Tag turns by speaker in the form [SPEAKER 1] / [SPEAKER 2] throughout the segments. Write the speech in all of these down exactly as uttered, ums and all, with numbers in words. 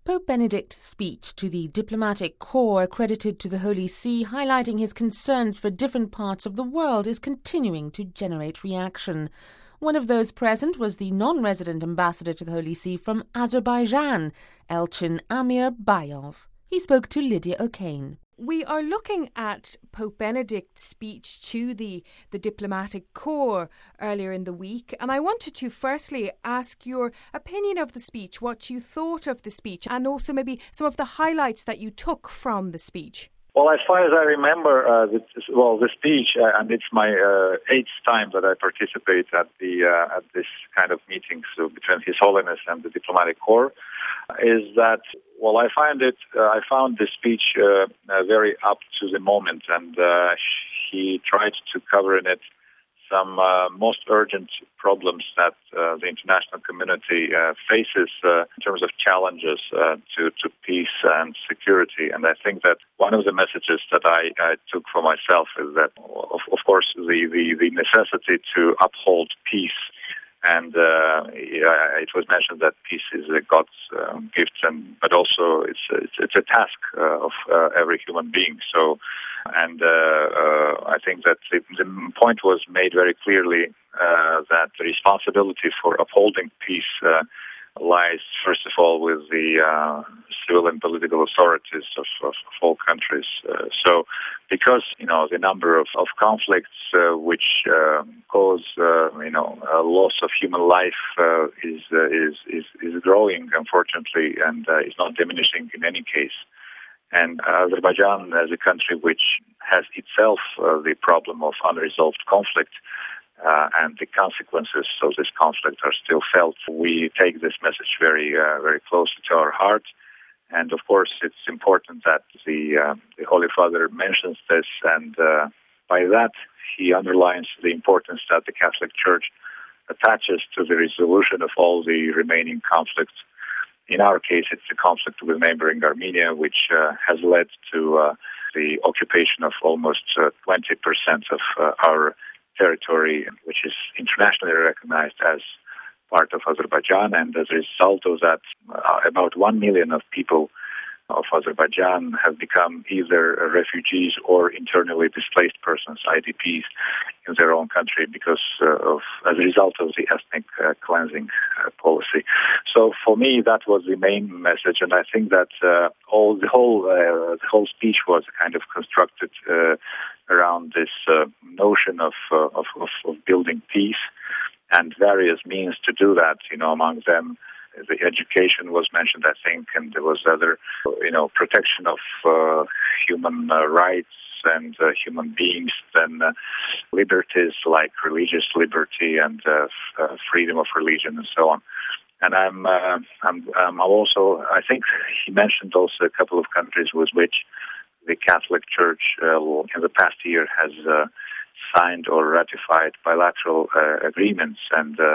[SPEAKER 1] Pope Benedict's speech to the diplomatic corps accredited to the Holy See, highlighting his concerns for different parts of the world, is continuing to generate reaction. One of those present was the non-resident ambassador to the Holy See from Azerbaijan, Elchin Amir Bayov. He spoke to Lydia O'Kane.
[SPEAKER 2] We are looking at Pope Benedict's speech to the, the diplomatic corps earlier in the week, and I wanted to firstly ask your opinion of the speech, what you thought of the speech, and also maybe some of the highlights that you took from the speech.
[SPEAKER 3] Well, as far as I remember, uh, the, well, the speech, uh, and it's my uh, eighth time that I participate at the uh, at this kind of meeting so between His Holiness and the diplomatic corps, is that, well, I find it, uh, I found the speech uh, uh, very up to the moment, and uh, he tried to cover in it some uh, most urgent problems that uh, the international community uh, faces uh, in terms of challenges uh, to, to peace and security. And I think that one of the messages that I, I took for myself is that, of, of course, the, the, the necessity to uphold peace. And uh, it was mentioned that peace is a God's uh, gift, and but also it's it's, it's a task uh, of uh, every human being. So, and uh, uh, I think that the, the point was made very clearly uh, that the responsibility for upholding peace uh, lies, first of all, with the uh, civil and political authorities of, of, of all countries. Uh, so, because you know the number of, of conflicts uh, which uh, cause uh, you know a loss of human life uh, is, uh, is is is growing, unfortunately, and uh, is not diminishing in any case. And Azerbaijan, as a country which has itself uh, the problem of unresolved conflict, Uh, and the consequences of this conflict are still felt. We take this message very, uh, very close to our heart. And of course, it's important that the, uh, the Holy Father mentions this, and uh, by that, he underlines the importance that the Catholic Church attaches to the resolution of all the remaining conflicts. In our case, it's the conflict with neighboring Armenia, which uh, has led to uh, the occupation of almost uh, twenty percent of uh, our territory, which is internationally recognized as part of Azerbaijan, and as a result of that, uh, about one million of people of Azerbaijan have become either refugees or internally displaced persons, I D Ps, in their own country because uh, of as a result of the ethnic uh, cleansing uh, policy. So for me, that was the main message, and I think that uh, all the whole uh, the whole speech was kind of constructed uh, around this uh, notion of, uh, of, of of building peace and various means to do that. You know, among them, the education was mentioned, I think, and there was other, you know, protection of uh, human uh, rights and uh, human beings, and uh, liberties like religious liberty and uh, f- uh, freedom of religion and so on. And I'm, uh, I'm, I'm also, I think he mentioned also a couple of countries with which the Catholic Church uh, in the past year has uh, signed or ratified bilateral uh, agreements, and uh,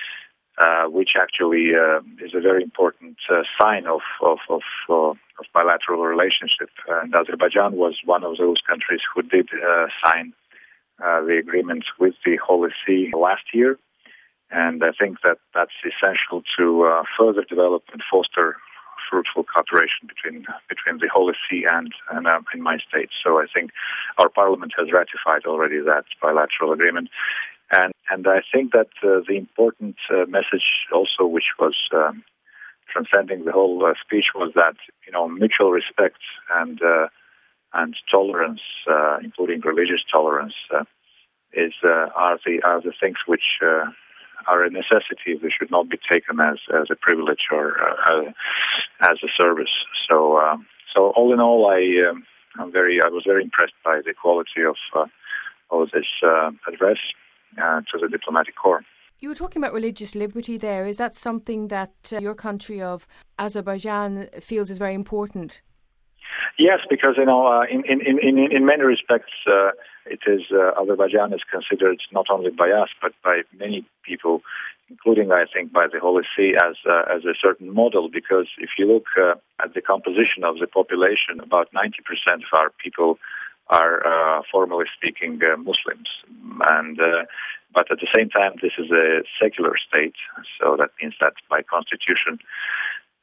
[SPEAKER 3] uh, which actually uh, is a very important uh, sign of of, of, uh, of bilateral relationship. And Azerbaijan was one of those countries who did uh, sign uh, the agreement with the Holy See last year, and I think that that's essential to uh, further develop and foster fruitful cooperation between between the Holy See and and um, in my state. So I think our Parliament has ratified already that bilateral agreement, and and I think that uh, the important uh, message also, which was um, transcending the whole uh, speech, was that you know mutual respect and uh, and tolerance, uh, including religious tolerance, uh, is uh, are the are the things which uh, are a necessity. They should not be taken as, as a privilege or uh, as a service. So, um, so all in all, I um, I'm very I was very impressed by the quality of uh, of this uh, address uh, to the diplomatic corps.
[SPEAKER 2] You were talking about religious liberty there. Is that something that uh, your country of Azerbaijan feels is very important?
[SPEAKER 3] Yes, because you know, uh, in, in in in many respects, uh, it is uh, Azerbaijan is considered not only by us but by many people, including I think by the Holy See, as uh, as a certain model. Because if you look uh, at the composition of the population, about ninety percent of our people are, uh, formally speaking, uh, Muslims, and uh, but at the same time, this is a secular state, so that means that by constitution,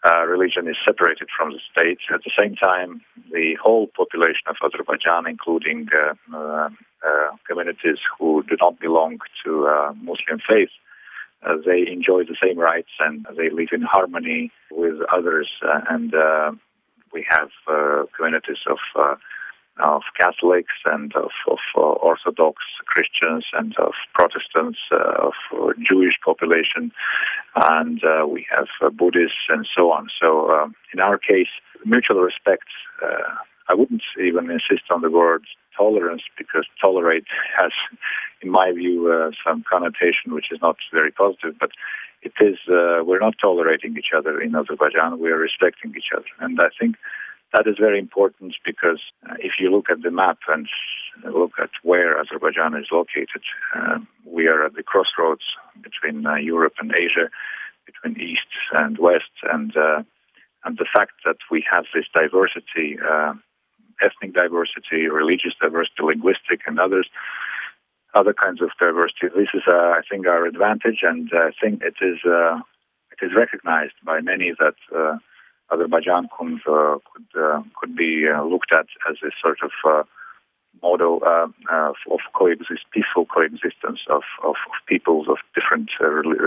[SPEAKER 3] uh, religion is separated from the state. At the same time, the whole population of Azerbaijan, including uh, uh, uh, communities who do not belong to uh, Muslim faith, uh, they enjoy the same rights and they live in harmony with others. Uh, and uh, we have uh, communities of uh, of Catholics and of, of uh, Orthodox Christians and of Protestants, uh, of uh, Jewish population, and uh, we have uh, Buddhists and so on. So um, in our case, mutual respect, uh, I wouldn't even insist on the word tolerance, because tolerate has, in my view, uh, some connotation which is not very positive, but it is, uh, we're not tolerating each other in Azerbaijan, we are respecting each other. And I think that is very important, because uh, if you look at the map and look at where Azerbaijan is located, uh, we are at the crossroads between uh, Europe and Asia, between East and West, and uh, and the fact that we have this diversity, uh, ethnic diversity, religious diversity, linguistic, and others, other kinds of diversity. This is, uh, I think, our advantage, and I think it is uh, it is recognized by many that Uh, Azerbaijan could uh, could, uh, could be uh, looked at as a sort of uh, model uh, uh, of coexist, peaceful coexistence of, of, of peoples of different uh,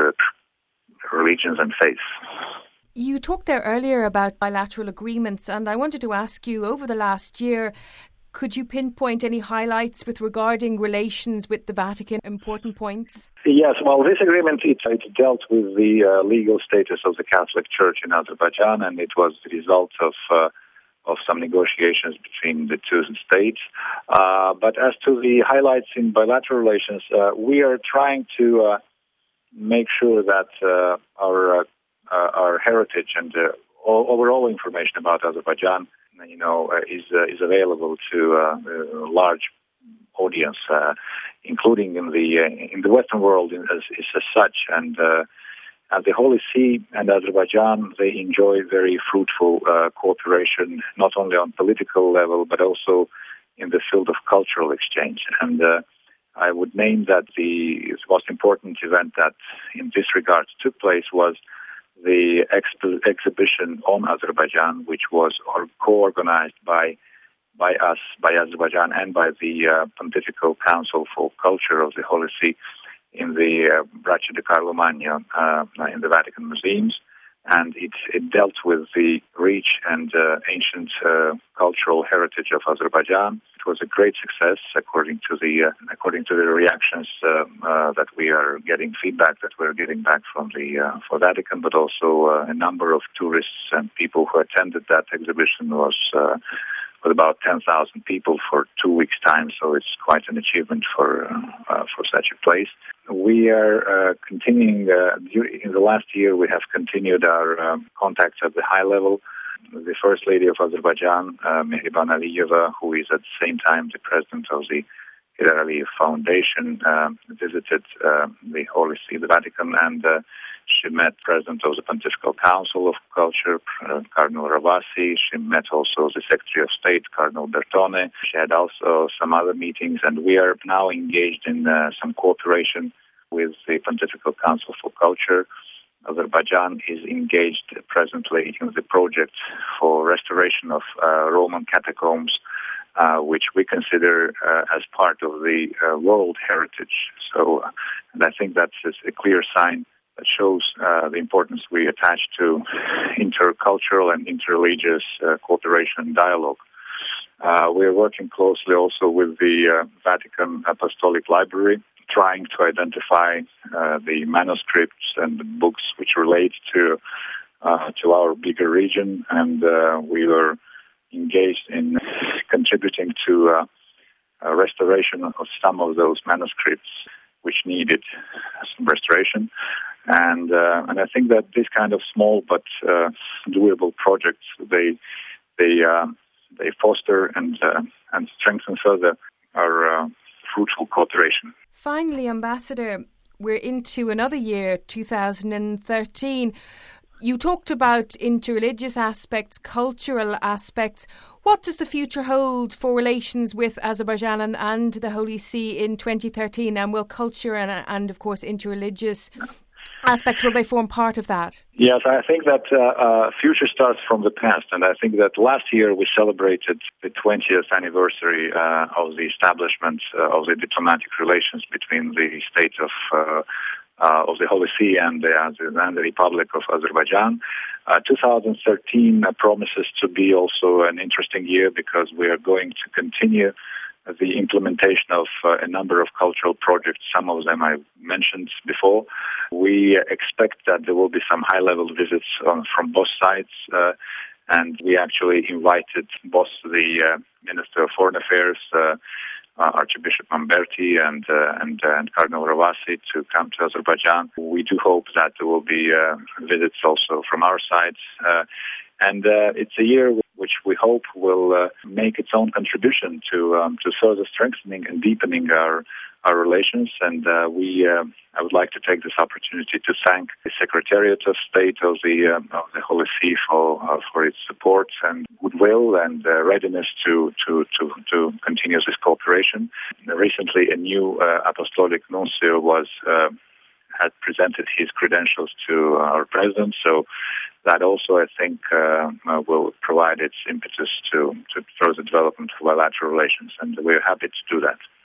[SPEAKER 3] religions and faiths.
[SPEAKER 2] You talked there earlier about bilateral agreements, and I wanted to ask you, over the last year, could you pinpoint any highlights with regarding relations with the Vatican, important points?
[SPEAKER 3] Yes, well, this agreement, it, it dealt with the uh, legal status of the Catholic Church in Azerbaijan, and it was the result of uh, of some negotiations between the two states. Uh, but as to the highlights in bilateral relations, uh, we are trying to uh, make sure that uh, our uh, uh, our heritage and uh, all, overall information about Azerbaijan, you know, uh, is uh, is available to uh, a large audience, uh, including in the uh, in the Western world as, as such. And uh, and the Holy See and Azerbaijan, they enjoy very fruitful uh, cooperation, not only on political level but also in the field of cultural exchange. And uh, I would name that the most important event that in this regard took place was the exp- exhibition on Azerbaijan, which was or co-organized by by us, by Azerbaijan, and by the uh, Pontifical Council for Culture of the Holy See in the uh, Braccio di Carlo Magno uh, in the Vatican Museums. And it, it dealt with the rich and uh, ancient uh, cultural heritage of Azerbaijan. It was a great success, according to the uh, according to the reactions uh, uh, that we are getting, feedback that we're getting back from the uh, for Vatican, but also uh, a number of tourists and people who attended that exhibition was uh, with about ten thousand people for two weeks' time. So it's quite an achievement for uh, uh, for such a place. We are uh, continuing, uh, in the last year we have continued our um, contacts at the high level. The First Lady of Azerbaijan, uh, Mehriban Aliyeva, who is at the same time the president of the Heydar Aliyev Foundation, uh, visited uh, the Holy See, the Vatican, and uh, she met President of the Pontifical Council of Culture, uh, Cardinal Ravasi. She met also the Secretary of State, Cardinal Bertone. She had also some other meetings, and we are now engaged in uh, some cooperation with the Pontifical Council for Culture. Azerbaijan is engaged presently in the project for restoration of uh, Roman catacombs, uh, which we consider uh, as part of the uh, world heritage. So, uh, and I think that's a clear sign that shows uh, the importance we attach to intercultural and interreligious uh, cooperation and dialogue. Uh, we are working closely also with the uh, Vatican Apostolic Library, trying to identify uh, the manuscripts and the books which relate to uh, to our bigger region, and uh, we were engaged in contributing to uh, a restoration of some of those manuscripts which needed some restoration. And uh, and I think that this kind of small but uh, doable projects, they they uh, they foster and uh, and strengthen further our uh, fruitful cooperation.
[SPEAKER 2] Finally, Ambassador, we're into another year, two thousand thirteen. You talked about interreligious aspects, cultural aspects. What does the future hold for relations with Azerbaijan and, and the Holy See in twenty thirteen? And will culture and, and of course, interreligious aspects will they form part of that?
[SPEAKER 3] Yes, I think that uh, uh, future starts from the past, and I think that last year we celebrated the twentieth anniversary uh, of the establishment uh, of the diplomatic relations between the state of uh, uh, of the Holy See and the, and the Republic of Azerbaijan. Uh, two thousand thirteen uh, promises to be also an interesting year because we are going to continue the implementation of uh, a number of cultural projects. Some of them I mentioned before. We expect that there will be some high-level visits on, from both sides, uh, and we actually invited both the uh, Minister of Foreign Affairs, uh, uh, Archbishop Mamberti, and uh, and, uh, and Cardinal Ravasi to come to Azerbaijan. We do hope that there will be uh, visits also from our side. Uh, and uh, it's a year which we hope will uh, make its own contribution to um, to further strengthening and deepening our our relations. And uh, we, uh, I would like to take this opportunity to thank the Secretariat of State of the uh, of the Holy See for uh, for its support and goodwill and uh, readiness to to to to continue this cooperation. Recently, a new uh, apostolic nuncio was uh, had presented his credentials to our president, so that also, I think, uh, uh, will provide its impetus to, to further development of bilateral relations, and we're happy to do that.